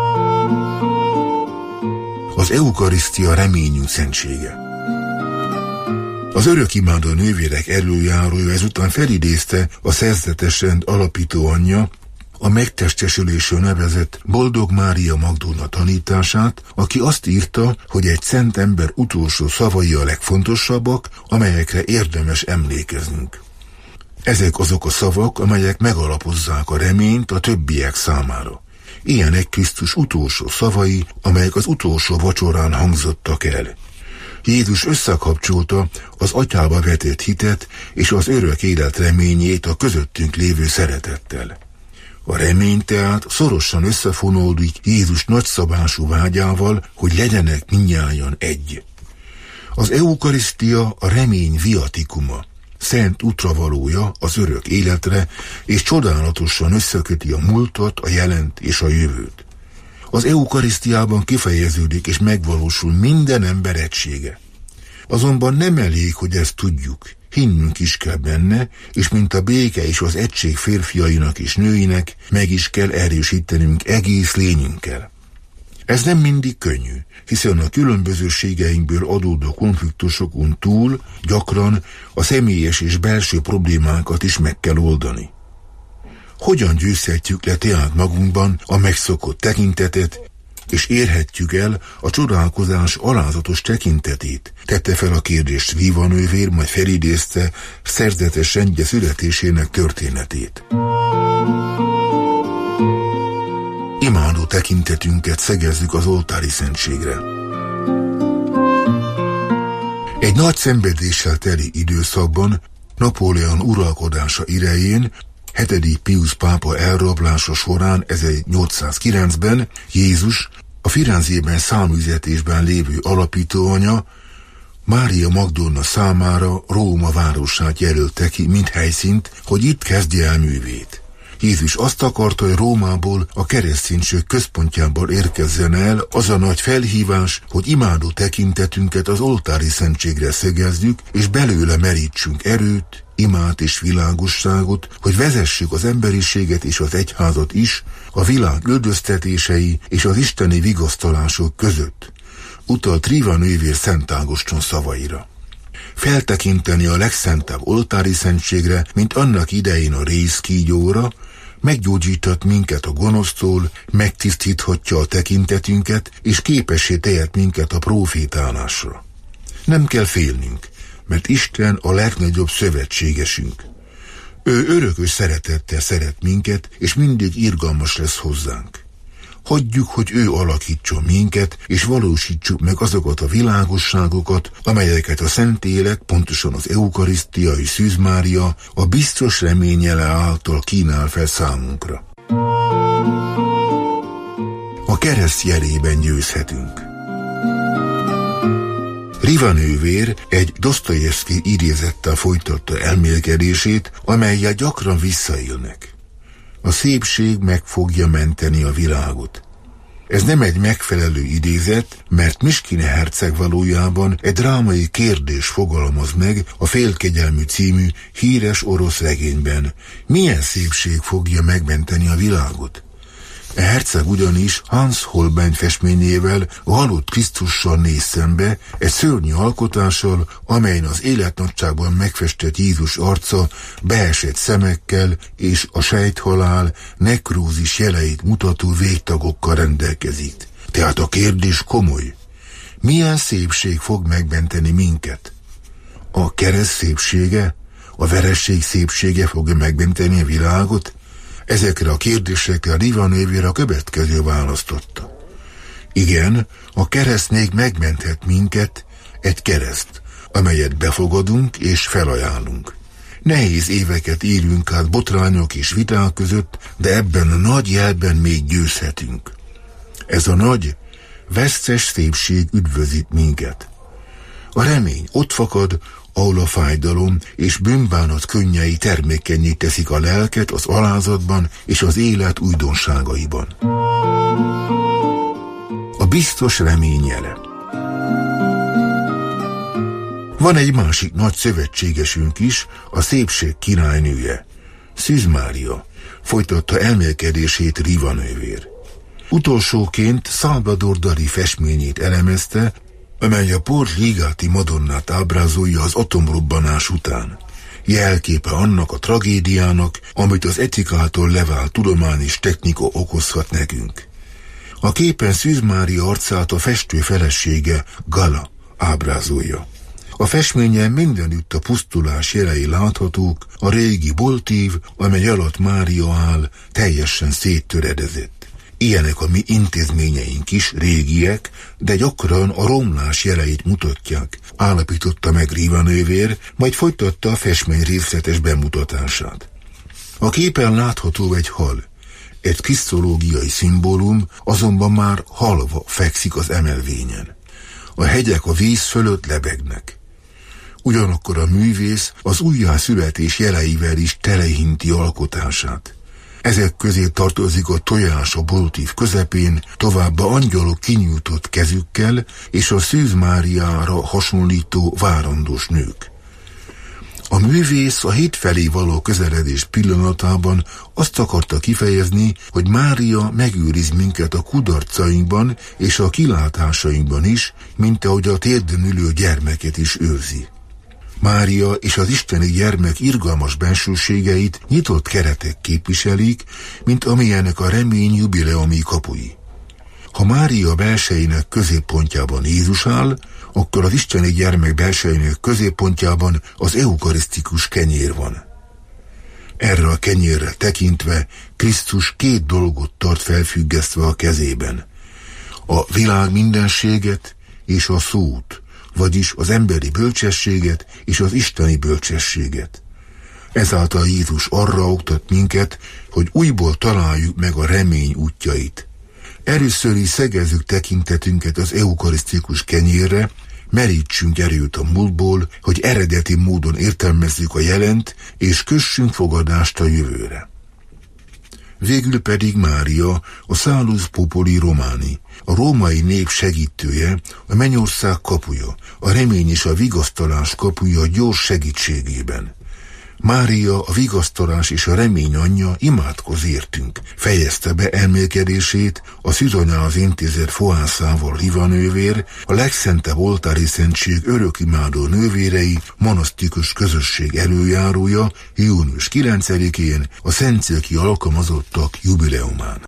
Az eukarisztia reményünk szentsége. Az örökimádó nővérek előjárója ezután felidézte a szerzetes rend alapító anyja, a megtestesülésről nevezett Boldog Mária Magdolna tanítását, aki azt írta, hogy egy szent ember utolsó szavai a legfontosabbak, amelyekre érdemes emlékeznünk. Ezek azok a szavak, amelyek megalapozzák a reményt a többiek számára. Ilyenek Krisztus utolsó szavai, amelyek az utolsó vacsorán hangzottak el. Jézus összekapcsolta az atyába vetett hitet és az örök élet reményét a közöttünk lévő szeretettel. A remény tehát szorosan összefonódik Jézus nagyszabású vágyával, hogy legyenek mindnyájan egy. Az eukarisztia a remény viatikuma, szent útravalója az örök életre, és csodálatosan összeköti a múltat, a jelent és a jövőt. Az eukarisztiában kifejeződik és megvalósul minden ember egysége. Azonban nem elég, hogy ezt tudjuk, hinnünk is kell benne, és mint a béke és az egység férfiainak és nőinek, meg is kell erősítenünk egész lényünkkel. Ez nem mindig könnyű, hiszen a különbözőségeinkből adódó konfliktusokon túl gyakran a személyes és belső problémákat is meg kell oldani. Hogyan győzhetjük le tehát magunkban a megszokott tekintetet, és érhetjük el a csodálkozás alázatos tekintetét? Tette fel a kérdést Riva nővér, majd felidézte szerzetes rendje születésének történetét. Imádó tekintetünket szegezzük az oltári szentségre. Egy nagy szenvedéssel teli időszakban, Napóleon uralkodása idején, hetedik Piusz pápa elrablása során ezernyolcszázkilencben Jézus a Firenzében száműzetésben lévő alapítóanya Mária Magdolna számára Róma városát jelölte ki, mint helyszínt, hogy itt kezdje el művét. Jézus azt akarta, hogy Rómából, a kereszténység központjából érkezzen el az a nagy felhívás, hogy imádó tekintetünket az oltári szentségre szegezzük, és belőle merítsünk erőt, imát és világosságot, hogy vezessük az emberiséget és az egyházat is a világ üldöztetései és az isteni vigasztalások között. Utalt Riva nővér Szent Ágoston szavaira. Feltekinteni a legszentebb oltári szentségre, mint annak idején a rézkígyóra, meggyógyított minket a gonosztól, megtisztíthatja a tekintetünket, és képessé tehet minket a profétálásra. Nem kell félnünk, mert Isten a legnagyobb szövetségesünk. Ő örökös szeretettel szeret minket, és mindig irgalmas lesz hozzánk. Hagyjuk, hogy ő alakítson minket, és valósítsuk meg azokat a világosságokat, amelyeket a Szentlélek, pontosan az eukarisztia és Szűz Mária a biztos reményele által kínál fel számunkra. A kereszt jelében győzhetünk. Riva nővér egy Dosztojevszky idézettel folytatta elmélkedését, amellyel gyakran visszaélnek. A szépség meg fogja menteni a világot. Ez nem egy megfelelő idézet, mert Miskine herceg valójában egy drámai kérdés fogalmaz meg a Félkegyelmű című híres orosz regényben. Milyen szépség fogja megmenteni a világot? A herceg ugyanis Hans Holbein festményével, a halott Krisztussal néz szembe, egy szörnyű alkotással, amelyen az életnagyságban megfestett Jézus arca beesett szemekkel és a sejthalál, nekrózis jeleit mutató végtagokkal rendelkezik. Tehát a kérdés komoly. Milyen szépség fog megmenteni minket? A kereszt szépsége? A veresség szépsége fogja megmenteni a világot? Ezekre a kérdésekre Riva nővér a következő választotta. Igen, a kereszt még megmenthet minket, egy kereszt, amelyet befogadunk és felajánlunk. Nehéz éveket élünk át botrányok és viták között, de ebben a nagy jelben még győzhetünk. Ez a nagy, vesztes szépség üdvözít minket. A remény ott fakad, ahol a fájdalom és bűnbánat könnyei termékenyé teszik a lelket az alázatban és az élet újdonságaiban. A biztos remény jele. Van egy másik nagy szövetségesünk is, a szépség királynője, Szűz Mária, folytatta elmélkedését Riva nővér. Utolsóként Salvador Dali festményét elemezte, amely a Port Ligeti Madonnát ábrázolja az atomrobbanás után. Jelképe annak a tragédiának, amit az etikától levált tudomány és technika okozhat nekünk. A képen Szűz Mária arcát a festő felesége, Gala ábrázolja. A festményen mindenütt a pusztulás jelei láthatók, a régi boltív, amely alatt Mária áll, teljesen széttöredezett. Ilyenek a mi intézményeink is, régiek, de gyakran a romlás jeleit mutatják, állapította meg Riva nővér, majd folytatta a festmény részletes bemutatását. A képen látható egy hal. Egy krisztológiai szimbólum azonban már halva fekszik az emelvényen. A hegyek a víz fölött lebegnek. Ugyanakkor a művész az újjászületés jeleivel is telehinti alkotását. Ezek közé tartozik a tojás a boltív közepén, továbbá angyalok kinyújtott kezükkel, és a Szűz Máriára hasonlító várandós nők. A művész a hét felé való közeledés pillanatában azt akarta kifejezni, hogy Mária megőriz minket a kudarcainkban és a kilátásainkban is, mint ahogy a térden ülő gyermeket is őrzi. Mária és az isteni gyermek irgalmas bensőségeit nyitott keretek képviselik, mint amilyenek a remény jubileumi kapui. Ha Mária belsejének középpontjában Jézus áll, akkor az isteni gyermek belsejének középpontjában az eukarisztikus kenyér van. Erre a kenyérre tekintve Krisztus két dolgot tart felfüggesztve a kezében. A világ mindenséget és a szót, vagyis az emberi bölcsességet és az isteni bölcsességet. Ezáltal Jézus arra oktat minket, hogy újból találjuk meg a remény útjait. Először is szegezzük tekintetünket az eukarisztikus kenyérre, merítsünk erőt a múltból, hogy eredeti módon értelmezzük a jelent, és kössünk fogadást a jövőre. Végül pedig Mária, a Salus Populi Romani, a római nép segítője, a mennyország kapuja, a remény és a vigasztalás kapuja a gyors segítségében. Mária, a vigasztalás és a remény anyja, imádkoz értünk, fejezte be elmélkedését a Szűzanyához intézett fohászával Riva nővér, a legszentebb oltári szentség örökimádó nővérei monasztikus közösség előjárója június kilencedikén a szentszéki alkalmazottak jubileumán.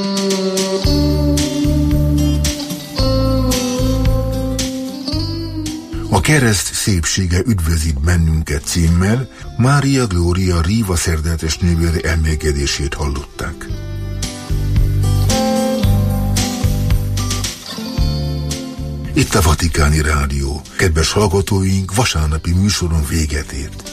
A kereszt szépsége üdvözít bennünket címmel Mária Glória Riva szerzetes nővér elmélkedését hallották. Itt a Vatikáni Rádió. Kedves hallgatóink, vasárnapi műsoron véget ért.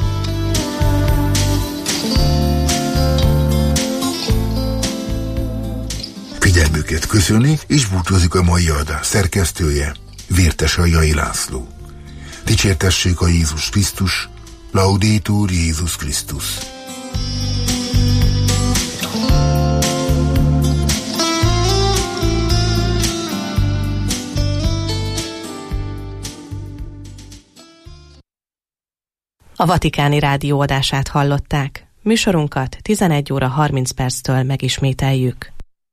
Figyelmüket köszöni, és búcsúzik a mai adás szerkesztője, Vértesaljai László. Dicsértessék a Jézus Krisztus, Laudetur Jézus Krisztus. A Vatikáni Rádió adását hallották. Műsorunkat tizenegy óra harminc perctől megismételjük.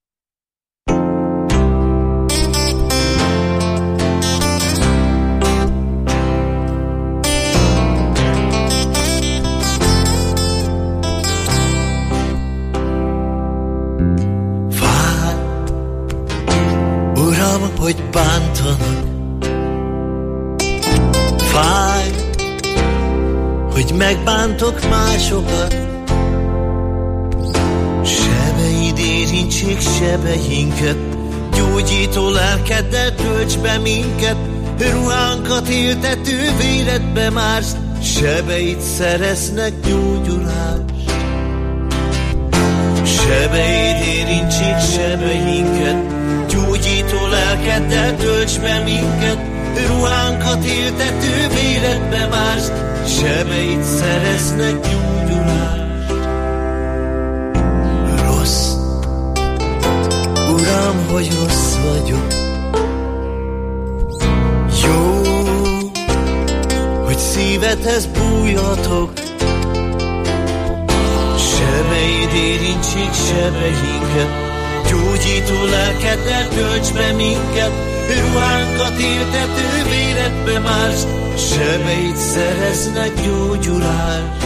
Hogy bántanak, fáj, hogy megbántok másokat. Sebeid érintsék sebeinket, gyógyító lelkeddel tölts be minket, ruhánkat éltető véredbe mársz, sebeid szereznek gyógyulást. Sebeid érintsék sebeinket, gyógyító lelkeddel tölts be minket, ruhánkat éltető véredbe mársz, sebeid szereznek gyógyulást. Rossz, Uram, hogy rossz vagyok, jó, szívedhez bújhatok. Sebeid érintsék sebeinket, gyógyító lelkeddel tölts be minket, ruhánkat éltető véredbe másd, sebeid szereznek gyógyulást.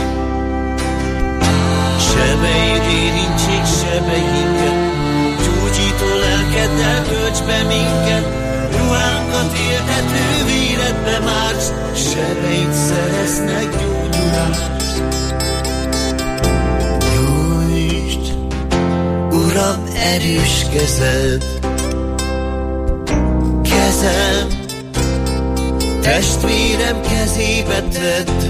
Sebeid érintsék sebeinket, gyógyító lelkeddel tölts be minket, ruhánkat éltető véredbe másd, sebeid szereznek gyógyulást. Nyújtsd, Uram, erős kezed, kezem, testvérem kezébe tedd.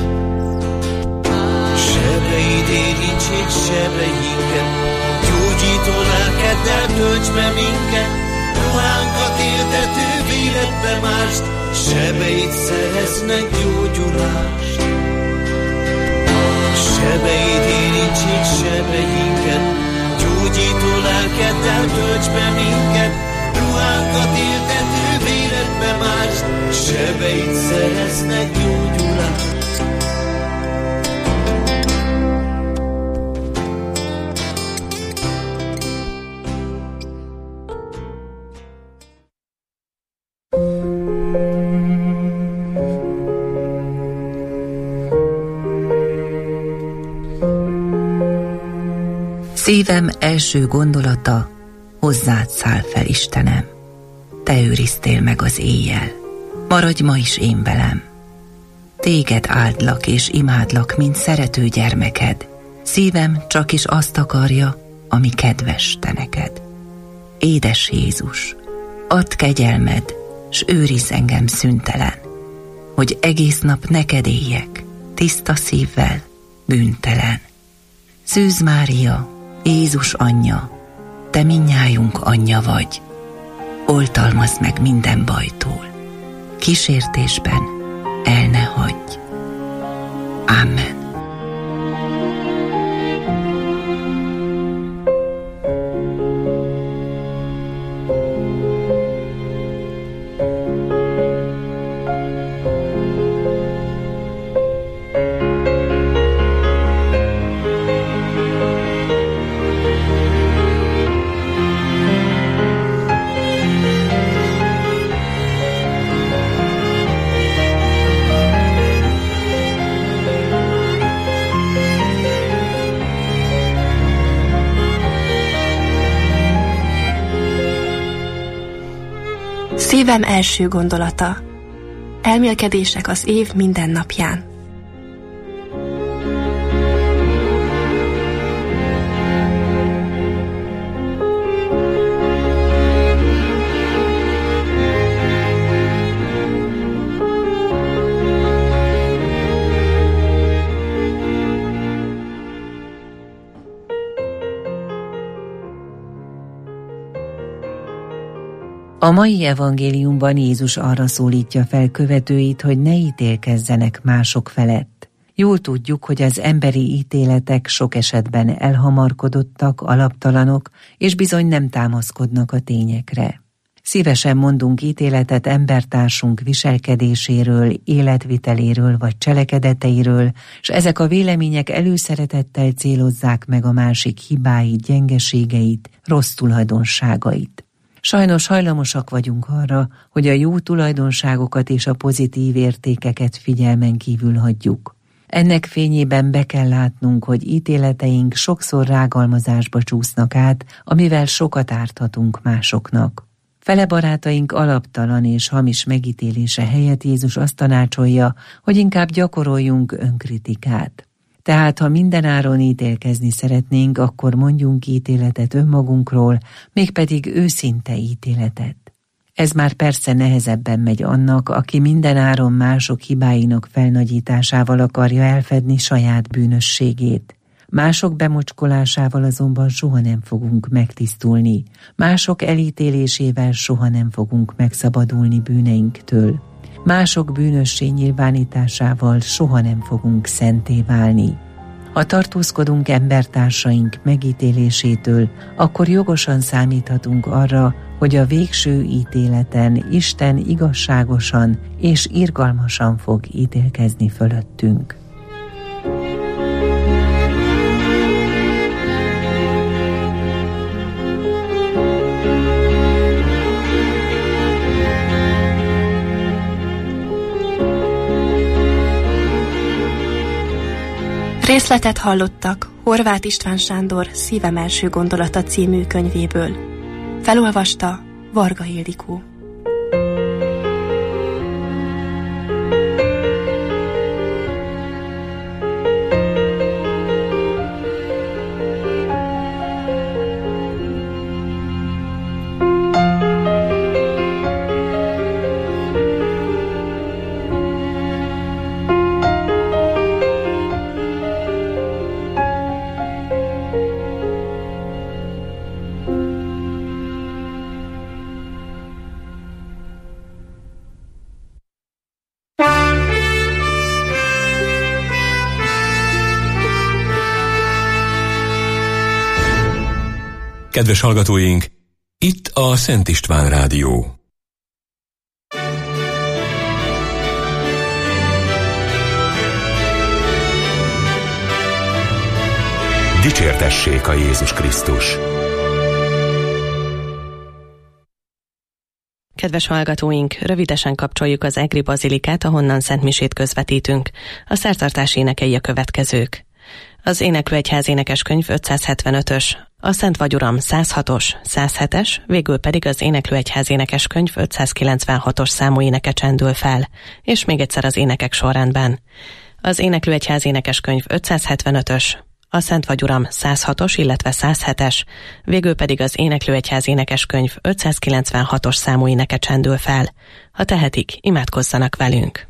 Sebeid érintsék sebeinket, gyógyító lelkeddel tölts be minket, ruhánkat éltető véredbe másd, sebeid szereznek gyógyulást. Sebeid érintsék sebeinket, gyógyító lelkeddel tölts be minket, ruhánkat éltető véredbe másd, sebeid szereznek gyógyulást. Szívem első gondolata, hozzád száll fel, Istenem. Te őriztél meg az éjjel, maradj ma is én velem. Téged áldlak és imádlak, mint szerető gyermeked. Szívem csak is azt akarja, ami kedves te neked. Édes Jézus, add kegyelmed, s őrizz engem szüntelen, hogy egész nap neked éljek, tiszta szívvel, bűntelen. Szűz Mária, Jézus anyja, te mindnyájunk anyja vagy, oltalmazd meg minden bajtól, kísértésben el ne hagyj. Amen. Szívem első gondolata. Elmélkedések az év minden napján. A mai evangéliumban Jézus arra szólítja fel követőit, hogy ne ítélkezzenek mások felett. Jól tudjuk, hogy az emberi ítéletek sok esetben elhamarkodottak, alaptalanok, és bizony nem támaszkodnak a tényekre. Szívesen mondunk ítéletet embertársunk viselkedéséről, életviteléről vagy cselekedeteiről, és ezek a vélemények előszeretettel célozzák meg a másik hibáit, gyengeségeit, rossz tulajdonságait. Sajnos hajlamosak vagyunk arra, hogy a jó tulajdonságokat és a pozitív értékeket figyelmen kívül hagyjuk. Ennek fényében be kell látnunk, hogy ítéleteink sokszor rágalmazásba csúsznak át, amivel sokat árthatunk másoknak. Fele barátaink alaptalan és hamis megítélése helyett Jézus azt tanácsolja, hogy inkább gyakoroljunk önkritikát. Tehát, ha mindenáron ítélkezni szeretnénk, akkor mondjunk ítéletet önmagunkról, mégpedig őszinte ítéletet. Ez már persze nehezebben megy annak, aki mindenáron mások hibáinak felnagyításával akarja elfedni saját bűnösségét. Mások bemocskolásával azonban soha nem fogunk megtisztulni, mások elítélésével soha nem fogunk megszabadulni bűneinktől. Mások bűnössé nyilvánításával soha nem fogunk szenté válni. Ha tartózkodunk embertársaink megítélésétől, akkor jogosan számíthatunk arra, hogy a végső ítéleten Isten igazságosan és irgalmasan fog ítélkezni fölöttünk. Részletet hallottak Horváth István Sándor Szívem első gondolata című könyvéből. Felolvasta Varga Ildikó. Kedves hallgatóink, itt a Szent István Rádió. Dicsértessék a Jézus Krisztus! Kedves hallgatóink, rövidesen kapcsoljuk az Egri Bazilikát, ahonnan szentmisét közvetítünk. A szertartás énekei a következők. Az Éneklőegyház énekeskönyv ötszázhetvenötös, a Szent Vagy Uram száz hatos, száz hetes, végül pedig az Éneklőegyház énekeskönyv ötszázkilencvenhatos számú éneke csendül fel, és még egyszer az énekek sorrendben. Az Éneklőegyház énekeskönyv ötszázhetvenötös, a Szent Vagy Uram száz hatos, illetve száz hetes, végül pedig az Éneklőegyház énekeskönyv ötszázkilencvenhatos számú éneke csendül fel. Ha tehetik, imádkozzanak velünk!